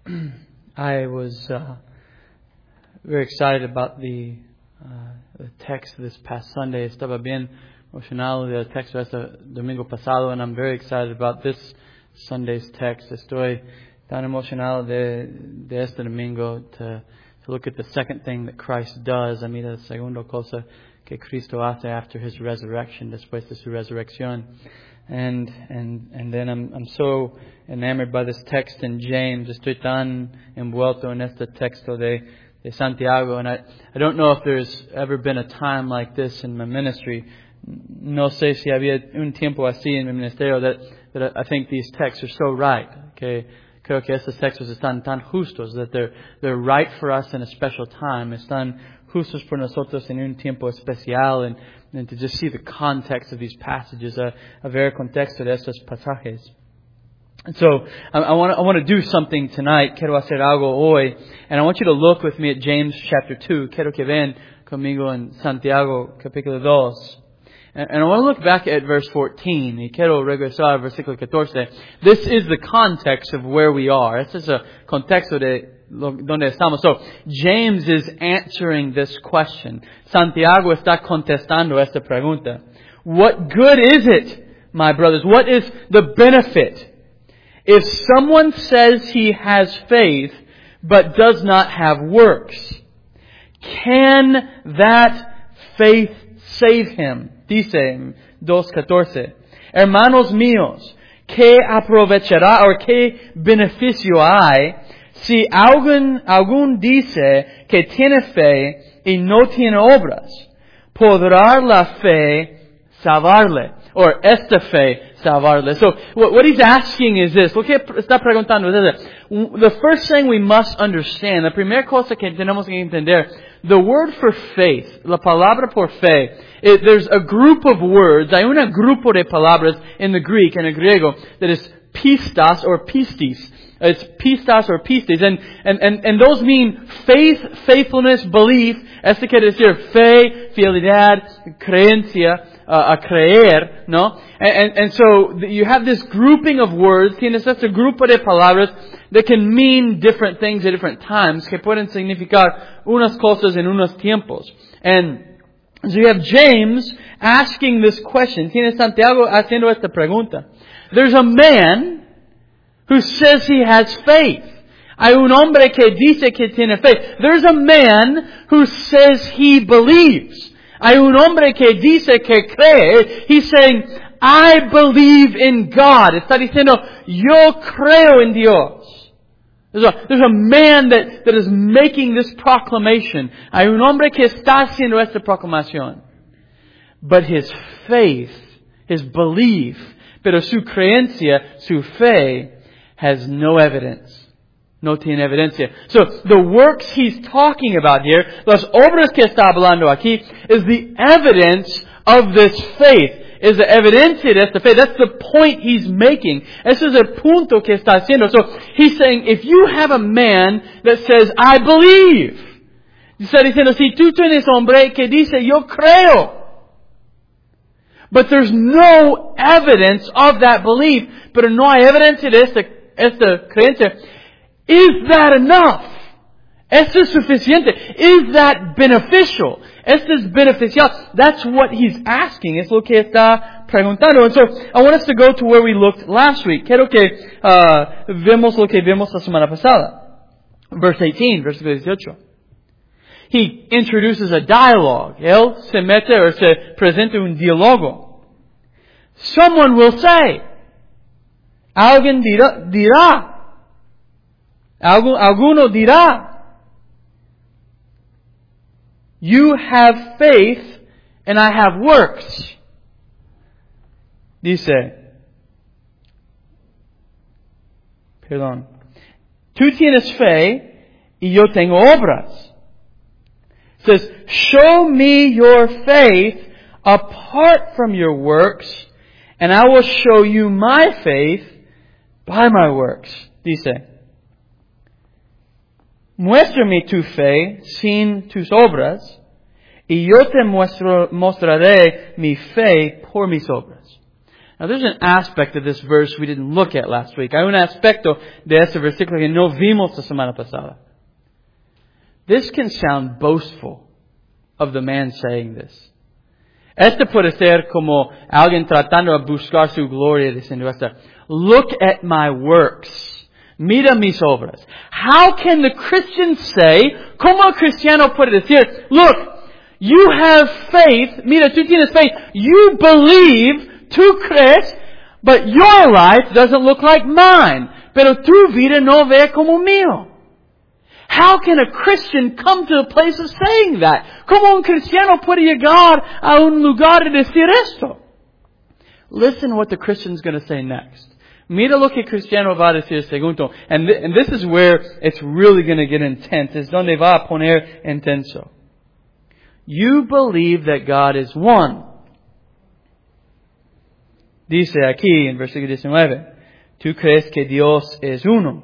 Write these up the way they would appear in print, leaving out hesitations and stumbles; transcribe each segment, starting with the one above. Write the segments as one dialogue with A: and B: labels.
A: I was very excited about the text this past Sunday. Estaba bien emocionado del texto este domingo pasado, and I'm very excited about this Sunday's text. Estoy tan emocionado de este domingo to look at the second thing that Christ does. A mira la segunda cosa que Cristo hace after His resurrection, después de su resurrección. And then I'm so enamored by this text in James. Estoy tan envuelto en este texto de Santiago. And I don't know if there's ever been a time like this in my ministry. No sé si había un tiempo así en mi ministerio that I think these texts are so right. Que creo que estos textos están tan justos, that they're right for us in a special time. Están justos por nosotros en un tiempo especial, and to just see the context of these passages, a ver contexto de estos pasajes. And so I want to do something tonight. Quiero hacer algo hoy, and I want you to look with me at James chapter 2. Quiero que ven conmigo en Santiago capítulo 2. And I want to look back at verse 14. Y quiero regresar al versículo 14. This is the context of where we are. Este es el contexto de donde estamos. So, James is answering this question. Santiago está contestando esta pregunta. What good is it, my brothers? What is the benefit if someone says he has faith but does not have works? Can that faith save him? Dice 2:14. Hermanos míos, ¿qué aprovechará o qué beneficio hay si algún dice que tiene fe y no tiene obras? ¿Podrá la fe salvarle? Or esta fe salvarle? So what he's asking is this. Lo que está preguntando es this. The first thing we must understand, la primera cosa que tenemos que entender, the word for faith, la palabra por fe, there's a group of words, hay un grupo de palabras in the Greek, en el griego, that is pistas or pistis. It's pistas or pistis. And those mean faith, faithfulness, belief. Este quiere decir fe, fidelidad, creencia, a creer, no? And so you have this grouping of words, tienes este grupo de palabras that can mean different things at different times, que pueden significar unas cosas en unos tiempos. And so you have James asking this question. Tienes Santiago haciendo esta pregunta. There's a man who says he has faith. Hay un hombre que dice que tiene fe. There's a man who says he believes. Hay un hombre que dice que cree. He's saying, I believe in God. Está diciendo, yo creo en Dios. There's a man that is making this proclamation. Hay un hombre que está haciendo esta proclamación. But his faith, his belief, pero su creencia, su fe, has no evidence. No tiene evidencia. So, the works he's talking about here, las obras que está hablando aquí, is the evidence of this faith. Is the evidencia de esta fe. That's the point he's making. Ese es el punto que está haciendo. So, he's saying, if you have a man that says, I believe. Está diciendo, si tú tienes hombre que dice, yo creo. But there's no evidence of that belief. Pero no hay evidencia de esta creencia. Is that enough? ¿Esto es suficiente? Is that beneficial? ¿Esto es beneficial? That's what he's asking. Es lo que está preguntando. And so, I want us to go to where we looked last week. Quiero que vemos lo que vimos la semana pasada. Verse 18, versículo 18. He introduces a dialogue. Él se mete o se presenta un diálogo. Someone will say. Alguien dirá. Alguno dirá. You have faith and I have works. Dice, tú tienes fe y yo tengo obras. Says, show me your faith apart from your works, and I will show you my faith by my works. Dice, muéstrame tu fe sin tus obras, y yo te mostraré mi fe por mis obras. Now there's an aspect of this verse we didn't look at last week. Hay un aspecto de este versículo que no vimos la semana pasada. This can sound boastful of the man saying this. Este puede ser como alguien tratando de buscar su gloria diciendo esto. Look at my works. Mira mis obras. How can the Christian say, como el cristiano puede decir, look, you have faith, mira, tú tienes faith, you believe, tú crees, but your life doesn't look like mine. Pero tu vida no ve como mío. How can a Christian come to a place of saying that? ¿Cómo un cristiano puede llegar a un lugar de decir esto? Listen what the Christian's going to say next. Mira lo que el cristiano va a decir segundo. And this is where it's really going to get intense. Es donde va a poner intenso. You believe that God is one. Dice aquí en versículo 19, tú crees que Dios es uno.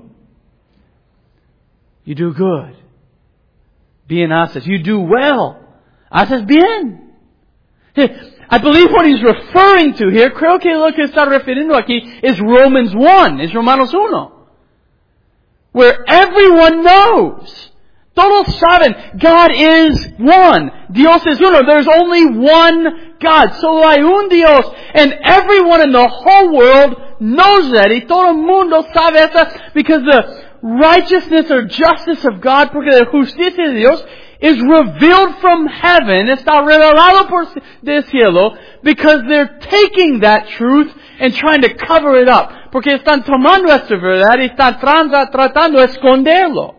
A: You do good. Bien haces. You do well. Haces bien. I believe what he's referring to here, creo que lo que está refiriendo aquí is Romans 1, is Romanos 1. Where everyone knows. Todos saben, God is one. Dios es uno. There's only one God. Solo hay un Dios. And everyone in the whole world knows that. Y todo el mundo sabe eso because the righteousness or justice of God, porque la justicia de Dios is revealed from heaven, está revelado por del cielo, because they're taking that truth and trying to cover it up. Porque están tomando esta verdad y están tratando de esconderlo.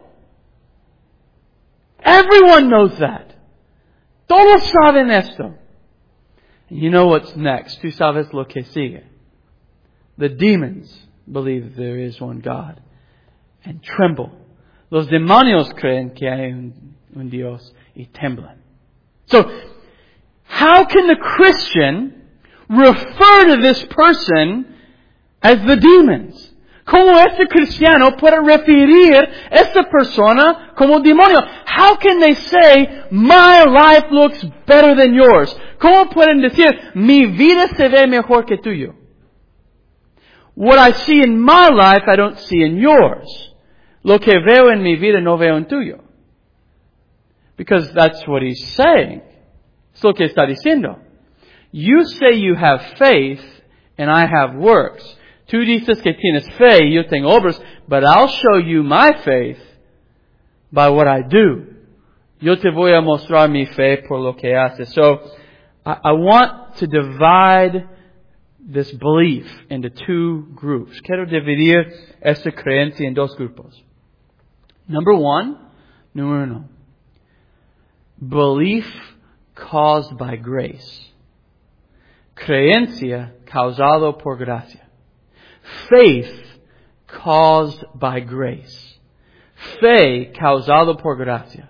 A: Everyone knows that. Todos saben esto. And you know what's next. Tú sabes lo que sigue. The demons believe there is one God and tremble. Los demonios creen que hay un Dios y temblan. So, how can the Christian refer to this person as the demons? ¿Cómo este cristiano puede referir a esta persona como demonio? How can they say, my life looks better than yours? ¿Cómo pueden decir, mi vida se ve mejor que tuyo? What I see in my life, I don't see in yours. Lo que veo en mi vida no veo en tuyo. Because that's what he's saying. Es lo que está diciendo. You say you have faith and I have works. Tú dices que tienes fe y yo tengo obras, but I'll show you my faith by what I do. Yo te voy a mostrar mi fe por lo que haces. So, I want to divide this belief into two groups. Quiero dividir esta creencia en dos grupos. Número uno. Belief caused by grace. Creencia causado por gracia. Faith caused by grace. Fe causado por gracia.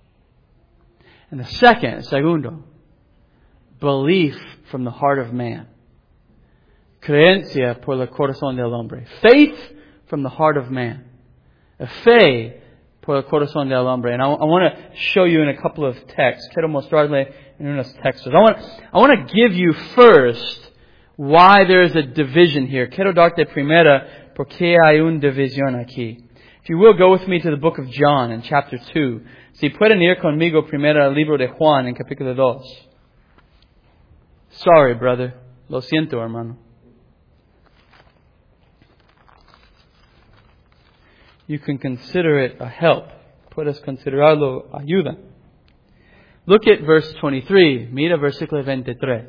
A: And the segundo, belief from the heart of man. Creencia por el corazón del hombre. Faith from the heart of man. Fe por el corazón del hombre. And I want to show you in a couple of texts. Quiero mostrarle en unos textos. I want to give you first why there is a division here. Quiero darte primera porque hay una división aquí. If you will, go with me to the book of John in chapter 2. Si pueden ir conmigo primero al libro de Juan en capítulo 2. Sorry, brother. Lo siento, hermano. You can consider it a help. Puedes considerarlo ayuda. Look at verse 23. Mira versículo 23.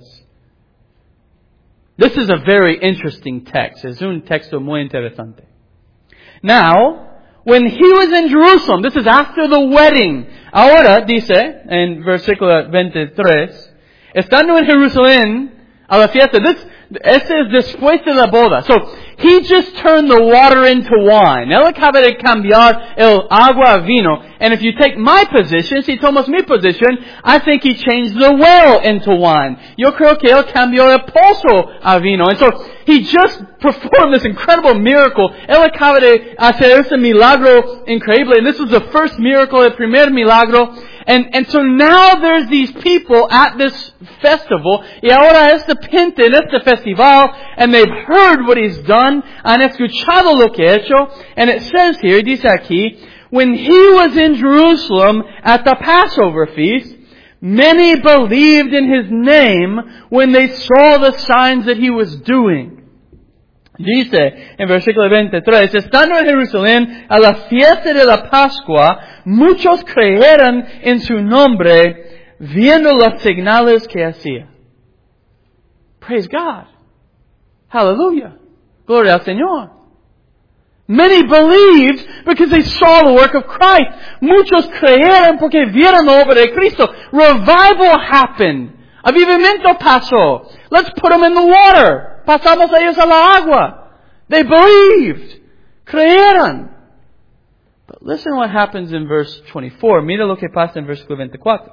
A: This is a very interesting text. Es un texto muy interesante. Now, when he was in Jerusalem, this is after the wedding. Ahora, dice, en versículo 23, estando en Jerusalén a la fiesta. Este es después de la boda. So, he just turned the water into wine. Él acaba de cambiar el agua a vino. And if you take my position, si tomas mi position, I think he changed the well into wine. Yo creo que él cambió el pozo a vino. And so, he just performed this incredible miracle. Él acaba de hacer ese milagro increíble. And this was the first miracle, el primer milagro. And so now there's these people at this festival, y ahora esta gente en este festival, and they've heard what He's done, han escuchado lo que ha hecho, and it says here, dice aquí, when He was in Jerusalem at the Passover feast, many believed in His name when they saw the signs that He was doing. Dice en versículo 23, estando en Jerusalén a la fiesta de la Pascua, muchos creyeron en su nombre, viendo los señales que hacía. Praise God. Hallelujah. Gloria al Señor. Many believed because they saw the work of Christ. Muchos creyeron porque vieron la obra de Cristo. Revival happened. Avivamiento pasó. Let's put them in the water. Pasamos a ellos a la agua. They believed. Creyeron. But listen what happens in verse 24. Mira lo que pasa en versículo 24.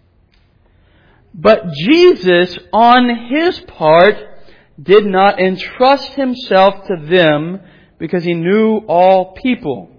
A: But Jesus, on His part, did not entrust Himself to them because He knew all people.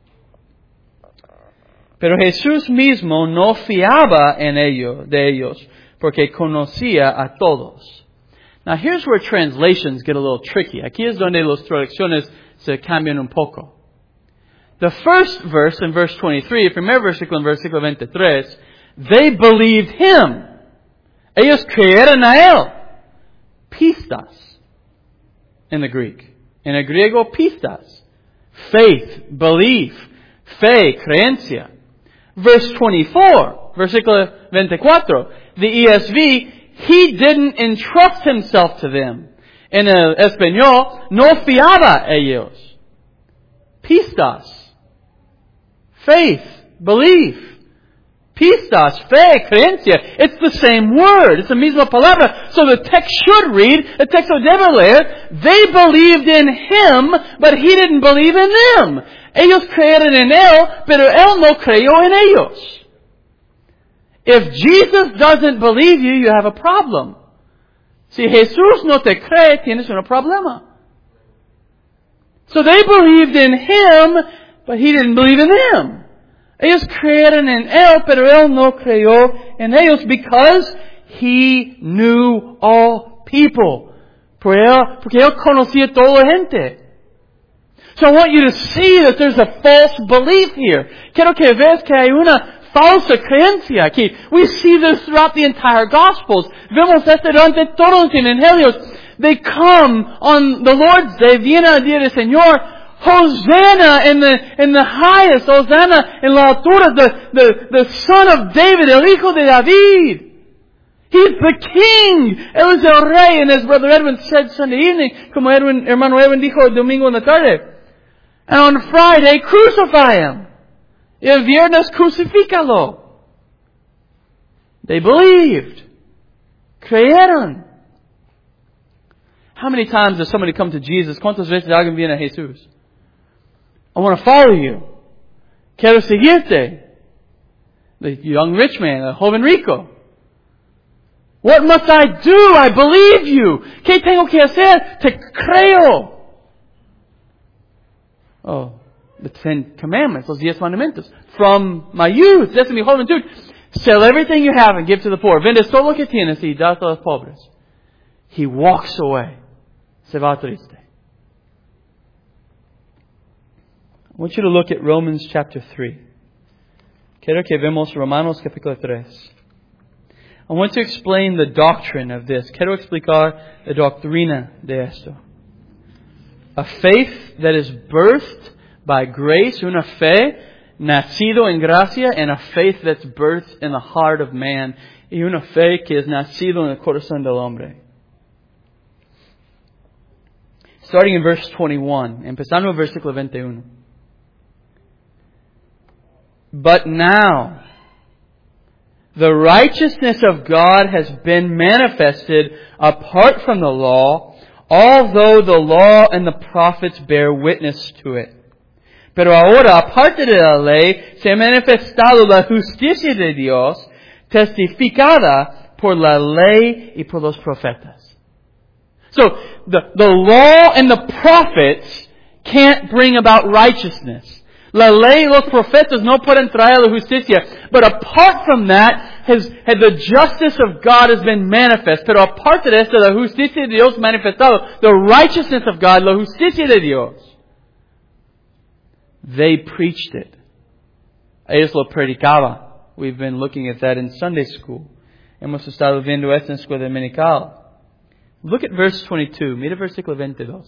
A: Pero Jesús mismo no fiaba en de ellos, porque conocía a todos. Now here's where translations get a little tricky. Aquí es donde las traducciones se cambian un poco. The first verse in verse 23, el primer versículo en versículo 23, they believed Him. Ellos creyeron a Él. Pistas in the Greek. En el griego, pistas. Faith, belief, fe, creencia. Verse 24, versículo 24, the ESV, He didn't entrust Himself to them. En el español, no fiaba a ellos. Pistas. Faith, belief. Pistas, fe, creencia. It's the same word. It's the misma palabra. So the text should read, the text debe leer, they believed in Him, but He didn't believe in them. Ellos creyeron en Él, pero Él no creyó en ellos. If Jesus doesn't believe you, you have a problem. Si Jesús no te cree, tienes un problema. So they believed in Him, but He didn't believe in them. Ellos creyeron en Él, pero Él no creyó en ellos because He knew all people. Porque Él conocía toda la gente. So I want you to see that there's a false belief here. Quiero que veas que hay una falsa creencia aquí. We see this throughout the entire Gospels. Vemos esto durante todos los evangelios. They come on the Lord's Day, viene el día del Señor. Hosanna in the highest. Hosanna en la altura. The son of David, el hijo de David. He's the king. Él es el rey. And as Brother Edwin said Sunday evening, como hermano Edwin dijo el domingo en la tarde. And on Friday, crucify Him. Y el viernes, crucifícalo. They believed. Creyeron. How many times does somebody come to Jesus? ¿Cuántas veces alguien viene a Jesús? I want to follow you. Quiero seguirte. The young rich man, el joven rico. What must I do? I believe you. ¿Qué tengo que hacer? Te creo. Oh, the 10 commandments, los 10 mandamientos. From my youth, desde mi juventud, sell everything you have and give to the poor. Vendes todo lo que tienes y das a los pobres. He walks away. Se va triste. I want you to look at Romans chapter 3. Quiero que vemos Romanos capítulo 3. I want to explain the doctrine of this. Quiero explicar la doctrina de esto. A faith that is birthed by grace, una fe nacido en gracia, and a faith that's birthed in the heart of man, y una fe que es nacido en el corazón del hombre. Starting in verse 21, empezando en versículo 21. But now, the righteousness of God has been manifested apart from the law, although the law and the prophets bear witness to it. Pero ahora, aparte de la ley, se ha manifestado la justicia de Dios, testificada por la ley y por los profetas. So, the law and the prophets can't bring about righteousness. La ley y los profetas no pueden traer la justicia. But apart from that, the justice of God has been manifest. Pero aparte de esto, la justicia de Dios manifestado. The righteousness of God, la justicia de Dios. They preached it. Ellos lo predicaban. We've been looking at that in Sunday school. Hemos estado viendo esto en escuela dominical. Look at verse 22. Mira versículo 22.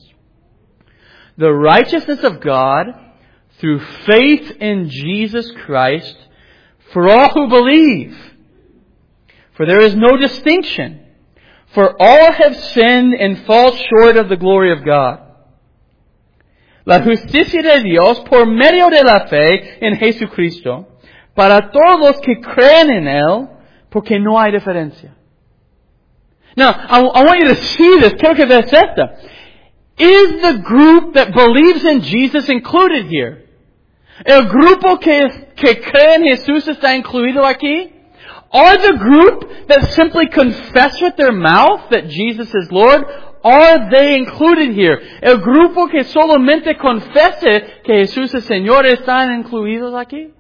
A: The righteousness of God through faith in Jesus Christ for all who believe. For there is no distinction. For all have sinned and fall short of the glory of God. La justicia de Dios por medio de la fe en Jesucristo para todos los que creen en Él, porque no hay diferencia. Now, I want you to see this. Quiero que veas esta. Is the group that believes in Jesus included here? ¿El grupo que cree en Jesús está incluido aquí? Are the group that simply confess with their mouth that Jesus is Lord, are they included here? ¿El grupo que solamente confese que Jesús es Señor están incluidos aquí?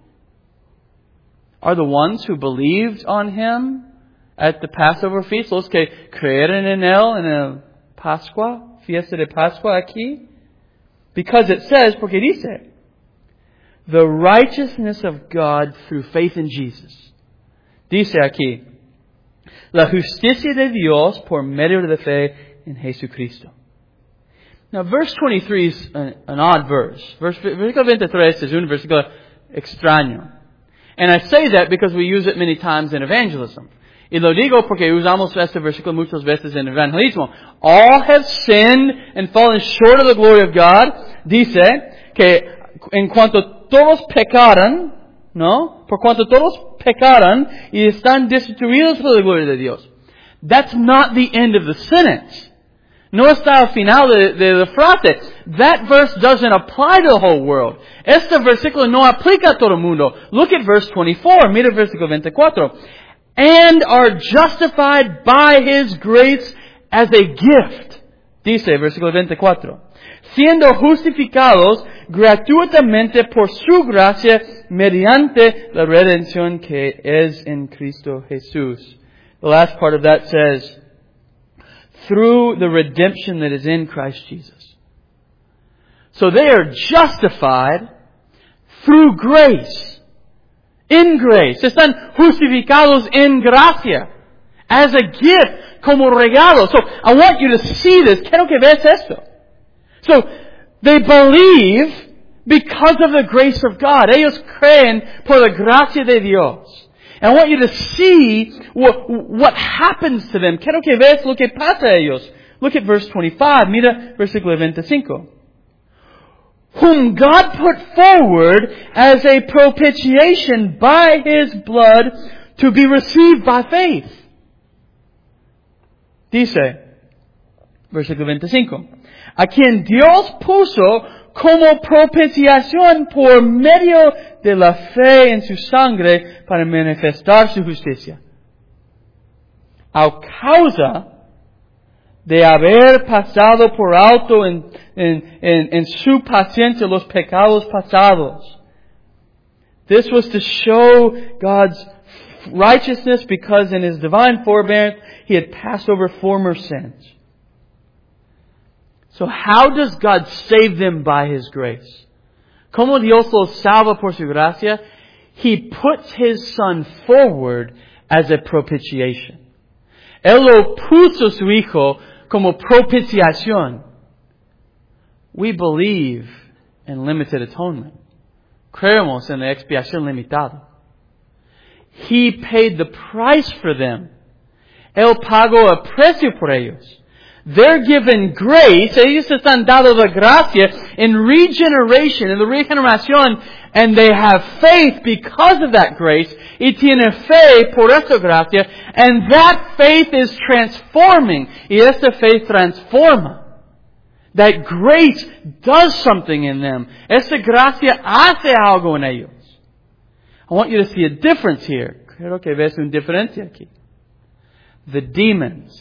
A: Are the ones who believed on Him at the Passover feast, los que creyeron en Él en el Pascua, fiesta de Pascua aquí? Because it says, porque dice, the righteousness of God through faith in Jesus. Dice aquí, la justicia de Dios por medio de la fe en Jesucristo. Now, verse 23 is an odd verse. Versículo 23 es un versículo extraño. And I say that because we use it many times in evangelism. Y lo digo porque usamos este versículo muchas veces en evangelismo. All have sinned and fallen short of the glory of God. Dice que en cuanto todos pecaron, ¿no? Por cuanto todos pecaron y están destituidos por la gloria de Dios. That's not the end of the sentence. No está al final de la frase. That verse doesn't apply to the whole world. Este versículo no aplica a todo el mundo. Look at verse 24. Mira el versículo 24. And are justified by His grace as a gift. Dice versículo 24. Siendo justificados gratuitamente por su gracia mediante la redención que es en Cristo Jesús. The last part of that says, through the redemption that is in Christ Jesus. So they are justified through grace. In grace. Están justificados en gracia. As a gift. Como regalo. So I want you to see this. Quiero que veas esto. So they believe because of the grace of God. Ellos creen por la gracia de Dios. And I want you to see what happens to them. Quiero que veas lo que pasa a ellos. Look at verse 25. Mira versículo 25. Whom God put forward as a propitiation by His blood to be received by faith. Dice, versículo 25. A quien Dios puso como propiciación por medio de la fe en su sangre para manifestar su justicia. A causa de haber pasado por alto en su paciencia los pecados pasados. This was to show God's righteousness because in His divine forbearance He had passed over former sins. So how does God save them by His grace? ¿Cómo Dios los salva por su gracia? He puts His Son forward as a propitiation. Él lo puso su Hijo como propiciación. We believe in limited atonement. Creemos en la expiación limitada. He paid the price for them. Él pagó el precio por ellos. They're given grace. Ellos están dados la gracia in regeneration, in la regeneración, and they have faith because of that grace. Y tienen fe por esta gracia, and that faith is transforming. Y esta fe transforma. That grace does something in them. Esta gracia hace algo en ellos. I want you to see a difference here. Creo que ves una diferencia aquí. The demons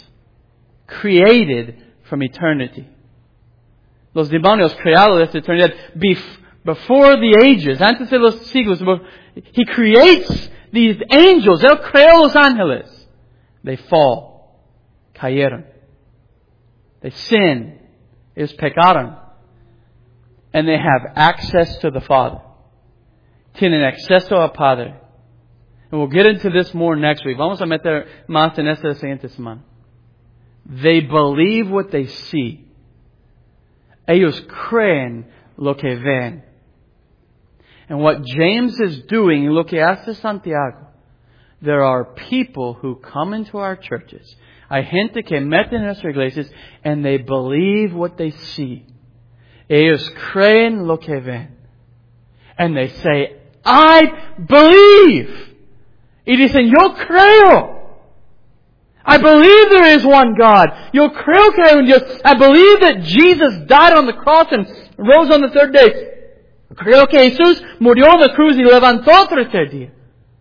A: created from eternity. Los demonios creados de esta eternidad before the ages, antes de los siglos, He creates these angels. Él creó los ángeles. They fall. Cayeron. They sin. Ellos pecaron. And they have access to the Father. Tienen acceso al Padre. And we'll get into this more next week. Vamos a meter más en esta siguiente semana. They believe what they see. Ellos creen lo que ven. And what James is doing, lo que hace Santiago, there are people who come into our churches. Hay gente que mete en nuestras iglesias and they believe what they see. Ellos creen lo que ven. And they say, I believe. Y dicen, yo creo. I believe there is one God. Yo creo que hay un Dios. I believe that Jesus died on the cross and rose on the third day. Creo que Jesús murió en la cruz y levantó el tercer día.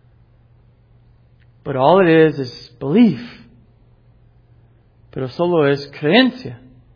A: But all it is belief. Pero solo es creencia.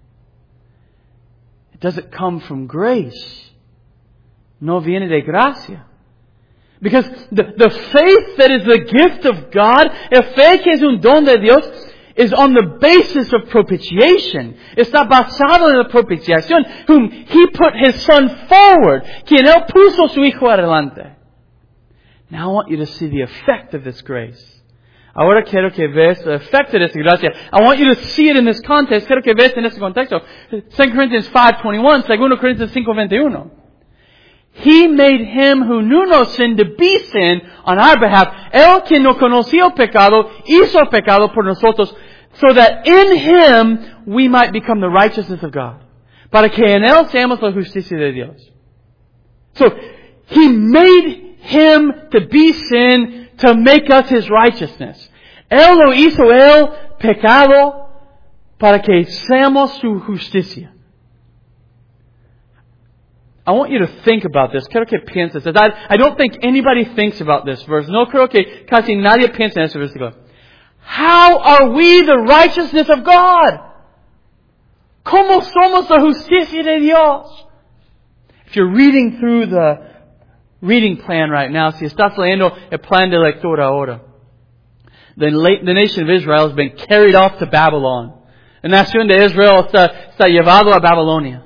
A: It doesn't come from grace. No viene de gracia. Because the faith that is the gift of God, el fe que es un don de Dios, is on the basis of propitiation. Está basado en la propiciación, whom He put His Son forward, quien Él puso su Hijo adelante. Now I want you to see the effect of this grace. Ahora quiero que veas the effect of this gracia. I want you to see it in this context. Quiero que veas en este contexto. 2 Corinthians 5:21, 2 Corinthians 5:21. He made Him who knew no sin to be sin on our behalf. Él quien no conoció pecado, hizo pecado por nosotros, so that in Him we might become the righteousness of God. Para que en Él seamos la justicia de Dios. So, He made Him to be sin to make us His righteousness. Él lo hizo Él pecado para que seamos su justicia. I want you to think about this. Quiero que pienses. I don't think anybody thinks about this verse. No creo que casi nadie piensa en este versículo. How are we the righteousness of God? ¿Cómo somos la justicia de Dios? If you're reading through the reading plan right now, si estás leyendo el plan de lectura ahora, the nation of Israel has been carried off to Babylon. La nación de Israel está llevado a Babilonia.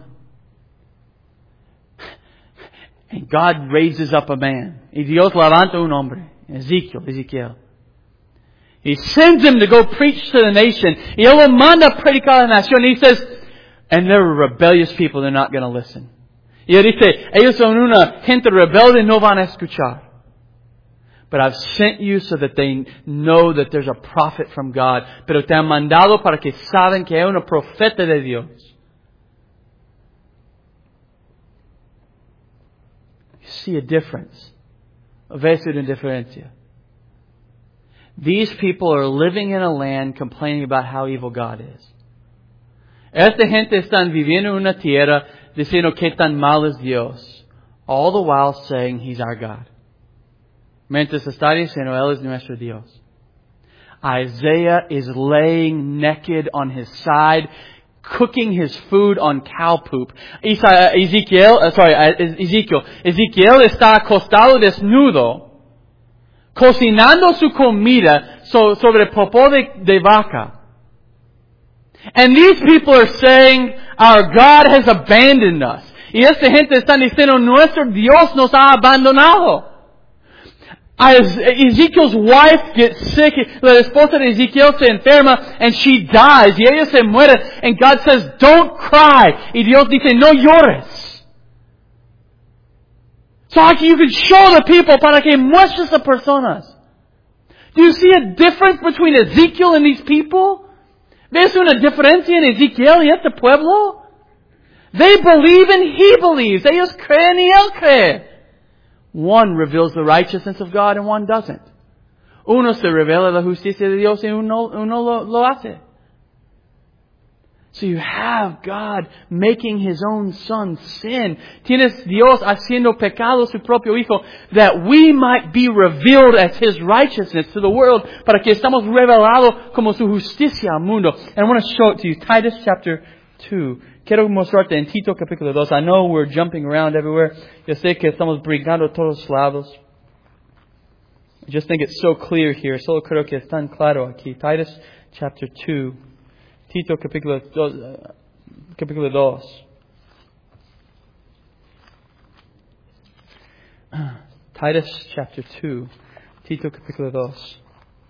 A: And God raises up a man. Y Dios levanta un hombre. Ezekiel. He sends him to go preach to the nation. Y Él lo manda a predicar a la nación. He says, and they're rebellious people, they're not going to listen. Y Él dice, ellos son una gente rebelde, no van a escuchar. But I've sent you so that they know that there's a prophet from God. Pero te han mandado para que saben que hay un profeta de Dios. See a difference. Ves una diferencia. These people are living in a land complaining about how evil God is. Esta gente están viviendo en una tierra diciendo que tan mal es Dios. All the while saying He's our God. Mientras está diciendo Él es nuestro Dios. Isaiah is laying naked on his side, cooking his food on cow poop. Ezekiel está acostado desnudo, cocinando su comida sobre popó de vaca. And these people are saying, our God has abandoned us. Y esta gente está diciendo, nuestro Dios nos ha abandonado. Ezekiel's wife gets sick. La esposa de Ezekiel se enferma and she dies. Y ella se muere. And God says, don't cry. Y Dios dice, no llores. So you can show the people para que muestres a personas. Do you see a difference between Ezekiel and these people? ¿Ves una diferencia en Ezekiel y este pueblo? They believe and he believes. Ellos creen y él cree. One reveals the righteousness of God and one doesn't. Uno se revela la justicia de Dios y uno lo hace. So you have God making His own Son sin. Tienes Dios haciendo pecado su propio Hijo, that we might be revealed as His righteousness to the world, para que estamos revelados como su justicia al mundo. And I want to show it to you. Titus chapter 2. quiero mostrarte en Tito capítulo 2. I know we're jumping around everywhere. Yo sé que estamos brincando a todos lados. I just think it's so clear here. Solo creo que es tan claro aquí. Titus chapter 2. Tito capítulo 2. Titus chapter 2. Tito capítulo 2.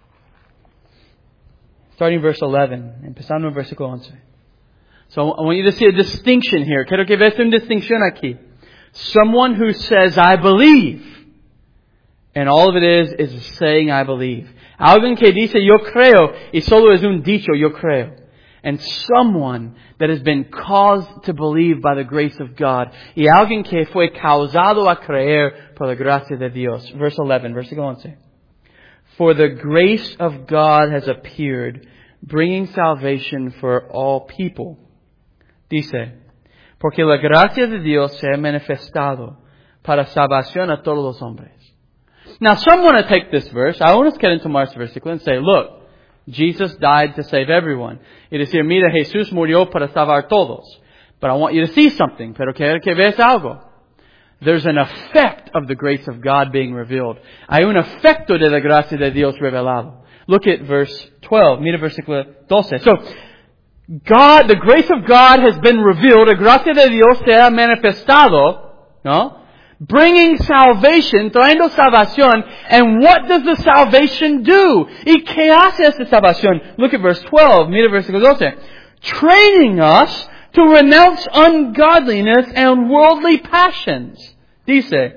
A: Starting verse 11. Empezando en versículo 11. So I want you to see a distinction here. Quiero que veas una distinción aquí. Someone who says, I believe. And all of it is saying, I believe. Alguien que dice, yo creo, y solo es un dicho, yo creo. And someone that has been caused to believe by the grace of God. Y alguien que fue causado a creer por la gracia de Dios. Verse 11, versículo 11. For the grace of God has appeared, bringing salvation for all people. Dice, porque la gracia de Dios se ha manifestado para salvación a todos los hombres. Now, some want to take this verse. I want to get into Mark's versículo and say, look, Jesus died to save everyone. Y decir, mira, Jesús murió para salvar todos. But I want you to see something. Pero quiero que veas algo. There's an effect of the grace of God being revealed. Hay un efecto de la gracia de Dios revelado. Look at verse 12. Mira versículo 12. So, God, the grace of God has been revealed. La gracia de Dios se ha manifestado, ¿no? Bringing salvation, trayendo salvación. And what does the salvation do? ¿Y qué hace esta salvación? Look at verse 12. Mira versículo 12. Training us to renounce ungodliness and worldly passions. Dice,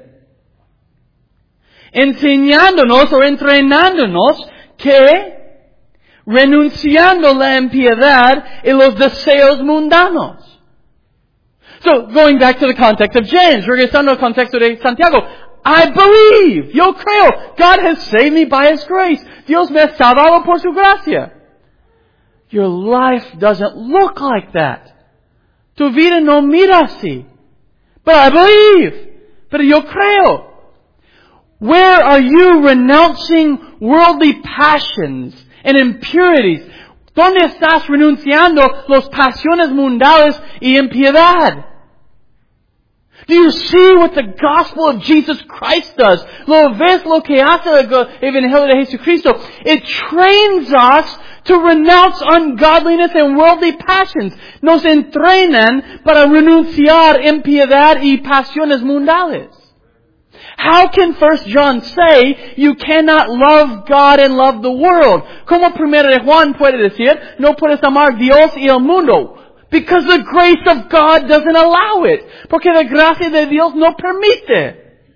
A: enseñándonos o entrenándonos que renunciando la impiedad y los deseos mundanos. So, going back to the context of James, regresando al contexto de Santiago, I believe, yo creo, God has saved me by His grace. Dios me ha salvado por su gracia. Your life doesn't look like that. Tu vida no mira así. But I believe. Pero yo creo. Where are you renouncing worldly passions and impurities? ¿Dónde estás renunciando las pasiones mundanas y impiedad? Do you see what the gospel of Jesus Christ does? ¿Lo ves lo que hace el evangelio de Jesucristo? It trains us to renounce ungodliness and worldly passions. Nos entrenan para renunciar impiedad y pasiones mundanas. How can 1 John say you cannot love God and love the world? ¿Cómo 1 de Juan puede decir no puedes amar Dios y el mundo? Because the grace of God doesn't allow it. Porque la gracia de Dios no permite.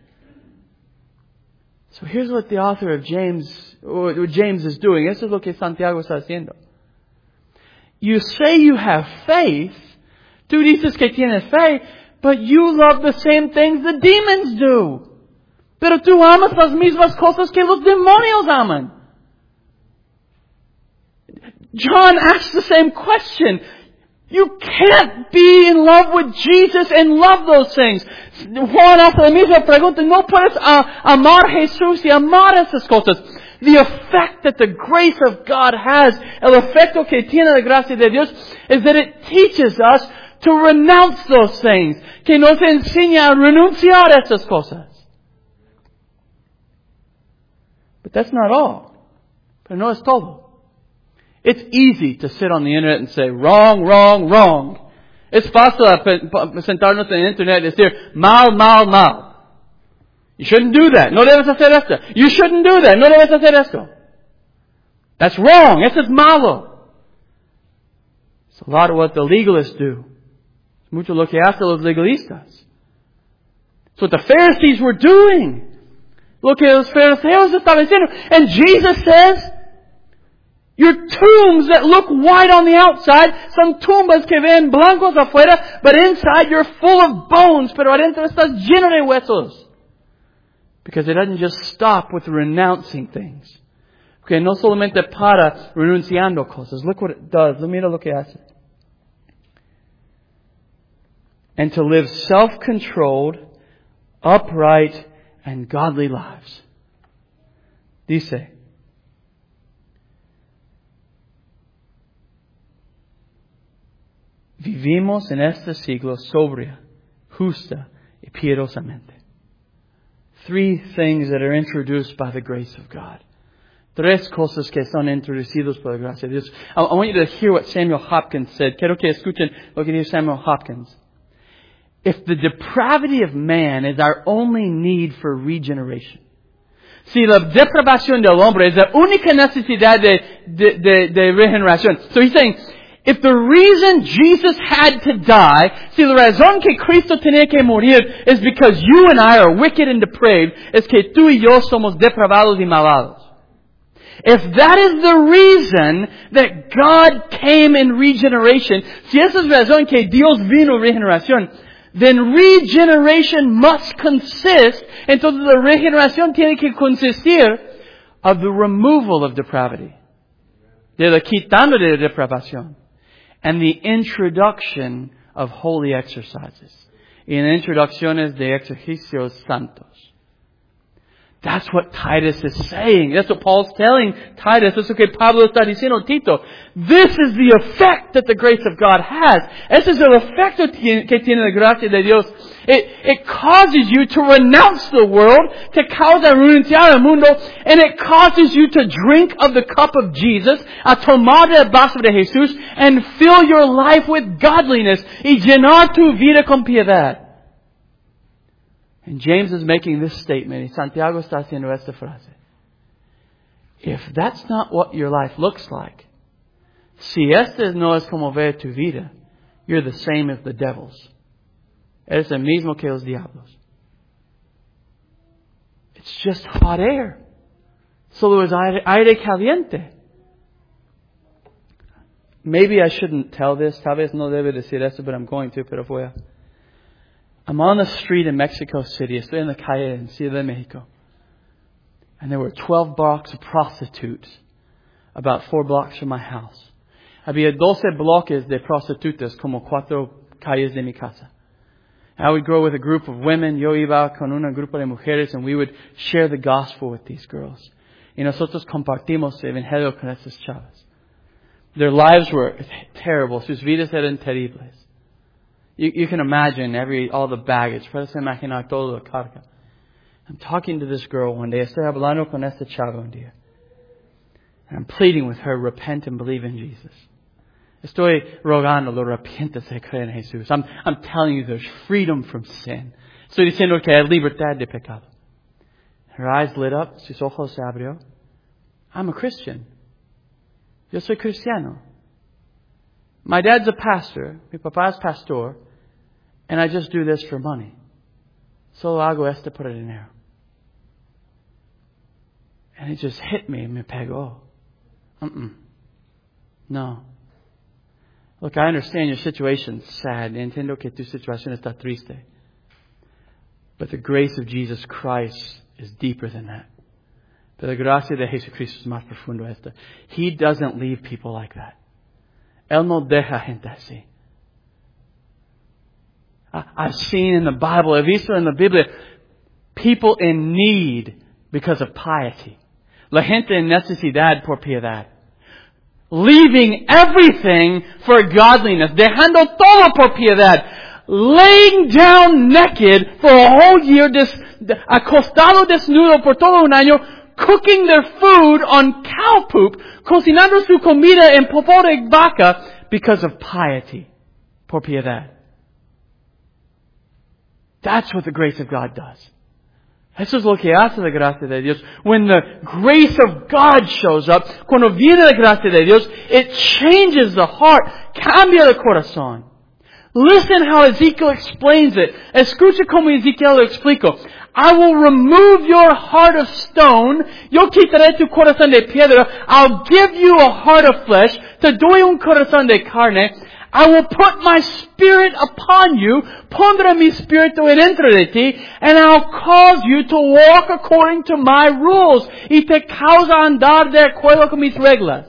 A: So here's what the author of James is doing. Eso es lo que Santiago está haciendo. You say you have faith. Tú dices que tienes fe, but you love the same things the demons do. Pero tú amas las mismas cosas que los demonios aman. John asks the same question. You can't be in love with Jesus and love those things. Juan hace la misma pregunta. No puedes amar a Jesús y amar esas cosas. The effect that the grace of God has, el efecto que tiene la gracia de Dios, is that it teaches us to renounce those things. Que nos enseña a renunciar a esas cosas. But that's not all. Pero no es todo. It's easy to sit on the internet and say, wrong, wrong, wrong. Es fácil sentarnos en el internet y decir, mal, mal, mal. You shouldn't do that. No debes hacer esto. You shouldn't do that. No debes hacer esto. That's wrong. Eso es malo. It's a lot of what the legalists do. Es mucho lo que hacen los legalistas. It's what the Pharisees were doing. Lo que los fariseos estaban haciendo. And Jesus says, your tombs that look white on the outside, son tumbas que ven blancos afuera, but inside you're full of bones, pero adentro estás lleno de huesos. Because it doesn't just stop with renouncing things. Porque no solamente para renunciando cosas. Look what it does. Mira lo que hace. And to live self-controlled, upright, and godly lives. Dice, vivimos en este siglo sobria, justa y piadosamente. 3 things that are introduced by the grace of God. 3 cosas que son introducidas por la gracia de Dios. I want you to hear what Samuel Hopkins said. Quiero que escuchen lo que dijo Samuel Hopkins. If the depravity of man is our only need for regeneration, si la depravación del hombre es la única necesidad de regeneración. So he's saying, if the reason Jesus had to die, si la razón que Cristo tenía que morir es because you and I are wicked and depraved, es que tú y yo somos depravados y malvados. If that is the reason that God came in regeneration, si esa es la razón que Dios vino en regeneración, then regeneration must consist, entonces la regeneración tiene que consistir of the removal of depravity, de la quitando de la depravación, and the introduction of holy exercises, y en introducciones de ejercicios santos. That's what Titus is saying. That's what Paul's telling Titus. That's what Pablo está diciendo a Tito. This is the effect that the grace of God has. Ese es el efecto que tiene la gracia de Dios. It causes you to renounce the world, te causa renunciar al mundo, and it causes you to drink of the cup of Jesus, a tomar del vaso de Jesús, and fill your life with godliness, y llenar tu vida con piedad. And James is making this statement, y Santiago está haciendo esta frase. If that's not what your life looks like, si este no es como ve tu vida, you're the same as the devils. Eres el mismo que los diablos. It's just hot air. Solo es aire caliente. Maybe I shouldn't tell this. Tal vez no debe decir esto, but I'm going to, pero voy a. I'm on the street in Mexico City. Estoy en la calle en Ciudad de México. And there were 12 blocks of prostitutes about 4 blocks from my house. Había 12 bloques de prostitutas como 4 calles de mi casa. I would go with a group of women. Yo iba con un grupo de mujeres and we would share the gospel with these girls. Y nosotros compartimos el evangelio con esas chavas. Their lives were terrible. Sus vidas eran terribles. You can imagine all the baggage. Puedes imaginar todo la carga. I'm talking to this girl one day. Estoy hablando con esta chava un día. And I'm pleading with her, repent and believe in Jesus. Estoy rogando, arrepiéntase y cree en Jesús. I'm telling you there's freedom from sin. Estoy diciendo que hay libertad de pecado. Her eyes lit up, sus ojos se abrió. I'm a Christian. Yo soy cristiano. My dad's a pastor. Mi papá es pastor. And I just do this for money. Solo hago esto por el dinero. And it just hit me. Me pegó. No. Look, I understand your situation's sad. Entiendo que tu situación está triste. But the grace of Jesus Christ is deeper than that. Pero la gracia de Jesucristo es más profundo esta. He doesn't leave people like that. Él no deja gente así. I've seen in the Bible, he visto en la Biblia, people in need because of piety. La gente en necesidad por piedad. Leaving everything for godliness. Dejando todo por piedad. Laying down naked for a whole year, acostado desnudo por todo un año, cooking their food on cow poop, cocinando su comida en popó de vaca because of piety, por piedad. That's what the grace of God does. Eso es lo que hace la gracia de Dios. When the grace of God shows up, cuando viene la gracia de Dios, it changes the heart, cambia el corazón. Listen how Ezekiel explains it. Escucha como Ezekiel lo explico. I will remove your heart of stone. Yo quitaré tu corazón de piedra. I'll give you a heart of flesh. Te doy un corazón de carne. I will put my spirit upon you. Pondré mi espíritu dentro de ti. And I'll cause you to walk according to my rules. Y te causa andar de acuerdo con mis reglas.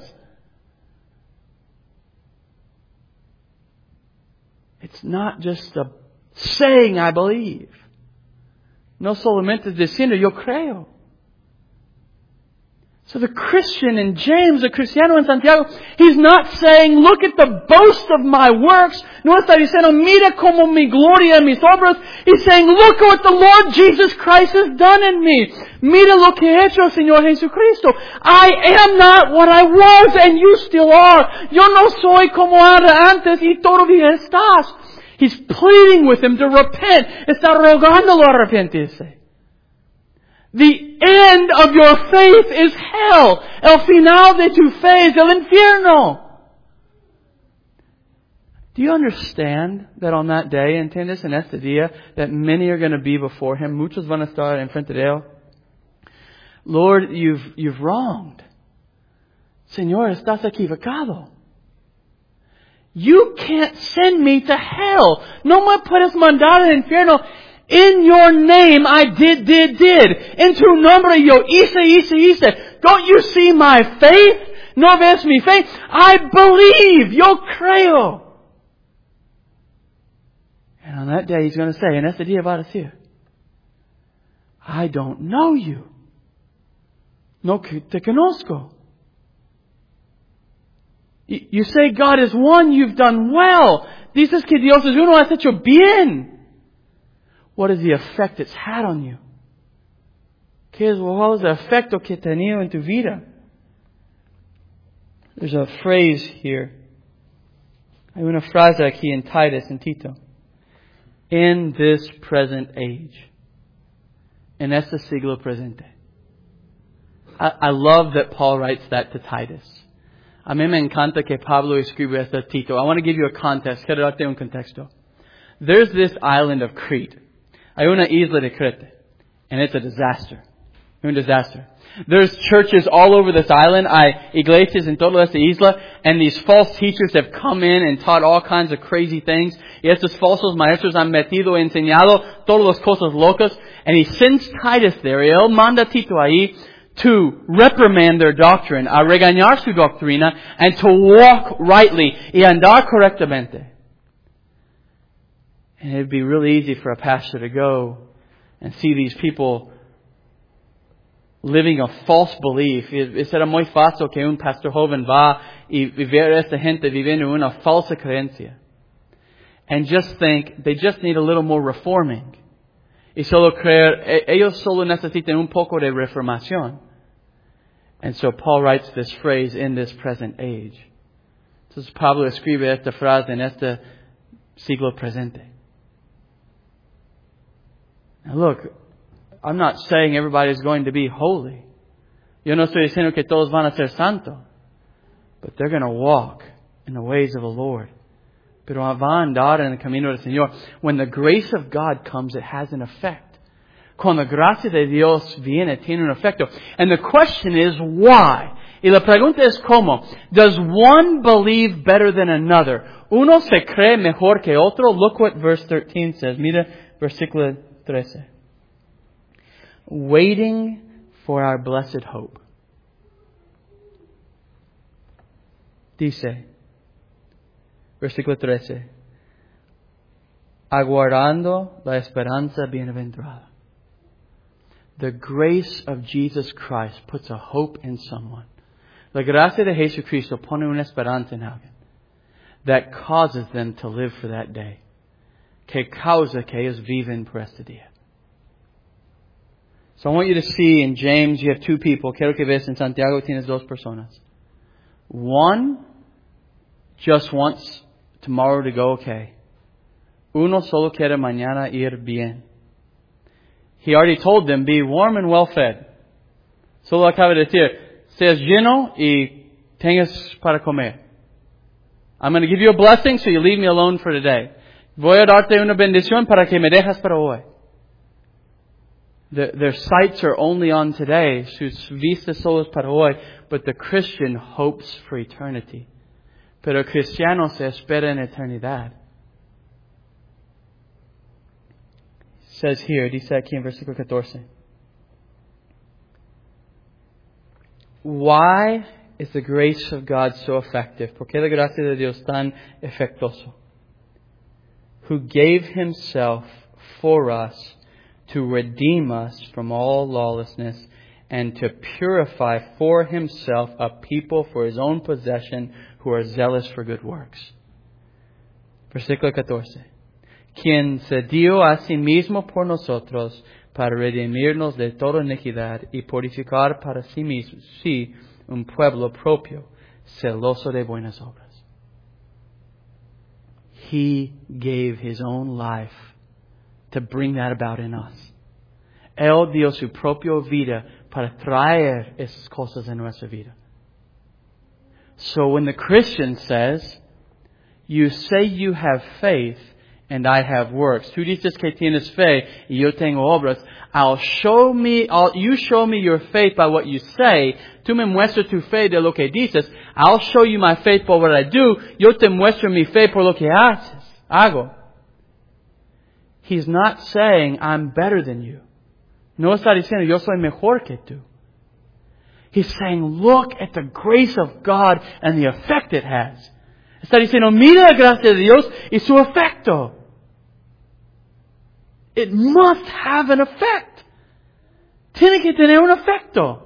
A: It's not just a saying I believe. No solamente diciendo yo creo. So the Christian in James, the Cristiano in Santiago, he's not saying, look at the boast of my works. No está diciendo, mira como mi gloria en mis obras. He's saying, look at what the Lord Jesus Christ has done in me. Mira lo que ha hecho el Señor Jesucristo. I am not what I was and you still are. Yo no soy como era antes y todavía estás. He's pleading with him to repent. Está rogándolo a arrepentirse. The end of your faith is hell. El final de tu fe es el infierno. Do you understand that on that day, entiendes en este día, that many are going to be before Him? Muchos van a estar enfrente de Él. Lord, you've wronged. Señor, estás equivocado. You can't send me to hell. No me puedes mandar al infierno. In your name I did. En tu nombre yo hice. Don't you see my faith? ¿No ves mi fe? I believe. Yo creo. And on that day He's going to say, en este día va a decir, I don't know you. No te conozco. You say God is one, you've done well. Dices que Dios es uno, has hecho bien. What is the effect it's had on you? ¿Cuál es el efecto que ha tenido en tu vida? There's a phrase here. Hay una frase aquí en Titus, en Tito. In this present age. En este siglo presente. I love that Paul writes that to Titus. A mí me encanta que Pablo escribe esto a Tito. I want to give you a context. Quiero darte un contexto. There's this island of Crete. Hay una isla de Crete. And it's a disaster. Un disaster. There's churches all over this island. Hay iglesias en toda esta isla. And these false teachers have come in and taught all kinds of crazy things. Y estos falsos maestros han metido y enseñado todas las cosas locas. And he sends Titus there. Y él manda a Tito ahí to reprimand their doctrine, a regañar su doctrina, and to walk rightly y andar correctamente. And it'd be really easy for a pastor to go and see these people living a false belief. Será muy fácil que un pastor joven va y ver a esta gente viviendo una falsa creencia. And just think, they just need a little more reforming. Y solo creer, ellos solo necesitan un poco de reformación. And so Paul writes this phrase, in this present age. Entonces Pablo escribe esta frase en este siglo presente. Now look, I'm not saying everybody's going to be holy. Yo no estoy diciendo que todos van a ser santos. But they're going to walk in the ways of the Lord. Pero van a andar en el camino del Señor. When the grace of God comes, it has an effect. Cuando la gracia de Dios viene, tiene un efecto. And the question is, why? Y la pregunta es, ¿cómo? Does one believe better than another? ¿Uno se cree mejor que otro? Look what verse 13 says. Mira versículo 13. Waiting for our blessed hope. Dice, versículo 13. Aguardando la esperanza bienaventurada. The grace of Jesus Christ puts a hope in someone. La gracia de Jesucristo pone una esperanza en alguien that causes them to live for that day. Que causa que ellos viven por este día. So I want you to see in James you have two people. Quiero que veas en Santiago tienes dos personas. One just wants tomorrow to go okay. Uno solo quiere mañana ir bien. He already told them, be warm and well fed. Solo acaba de decir, seas lleno y tengas para comer. I'm going to give you a blessing so you leave me alone for today. Voy a darte una bendición para que me dejas para hoy. Their sights are only on today. Sus vistas solo es para hoy. But the Christian hopes for eternity. Pero el cristiano se espera en eternidad. Says here, dice aquí en versículo 14. Why is the grace of God so effective? ¿Por qué la gracia de Dios tan efectuoso? Who gave Himself for us to redeem us from all lawlessness and to purify for Himself a people for His own possession who are zealous for good works. Versículo 14. Quien se dio a sí mismo por nosotros para redimirnos de toda iniquidad y purificar para sí mismo un pueblo propio, celoso de buenas obras. He gave His own life to bring that about in us. Él dio su propia vida para traer esas cosas en nuestra vida. So when the Christian says, you say you have faith and I have works. Tú dices que tienes fe y yo tengo obras. You show me your faith by what you say. Tú me muestras tu fe de lo que dices. I'll show you my faith by what I do. Yo te muestro mi fe por lo que hago. He's not saying I'm better than you. No está diciendo yo soy mejor que tú. He's saying look at the grace of God and the effect it has. Está diciendo mira la gracia de Dios y su efecto. It must have an effect. Tiene que tener un efecto.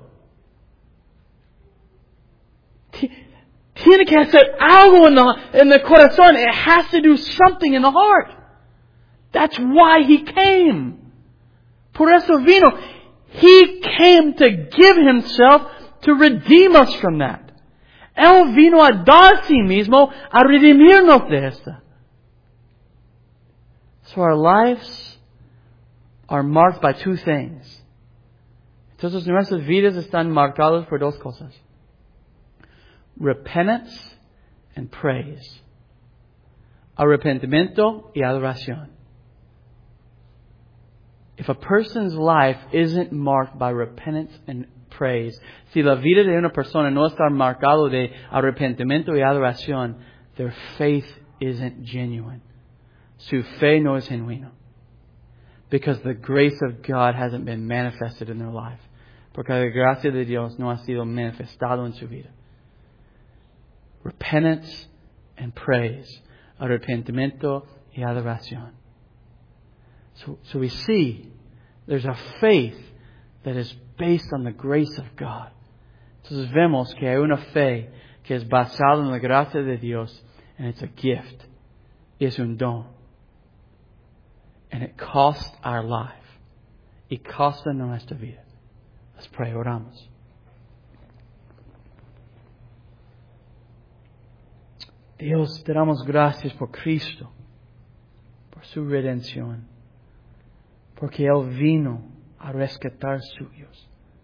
A: Tiene que hacer algo en el corazón. It has to do something in the heart. That's why He came. Por eso vino. He came to give Himself to redeem us from that. Él vino a dar sí mismo a redimirnos de esta. So our lives are marked by two things. Entonces nuestras vidas están marcadas por dos cosas. Repentance and praise. Arrepentimiento y adoración. If a person's life isn't marked by repentance and praise, si la vida de una persona no está marcado de arrepentimiento y adoración, their faith isn't genuine. Su fe no es genuino. Because the grace of God hasn't been manifested in their life. Porque la gracia de Dios no ha sido manifestado en su vida. Repentance and praise. Arrepentimiento y adoración. So we see there's a faith that is based on the grace of God. Entonces vemos que hay una fe que es basada en la gracia de Dios, and it's a gift. Es un don. And it costs our life. Y costa nuestra vida. Let's pray, oramos. Dios, te damos gracias por Cristo, por su redención, porque Él vino a rescatar suyos.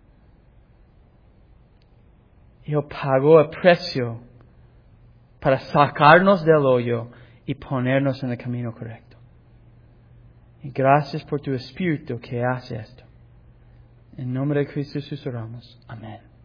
A: Él pagó el precio para sacarnos del hoyo y ponernos en el camino correcto. Y gracias por tu Espíritu que hace esto. En nombre de Cristo Jesús oramos. Amén.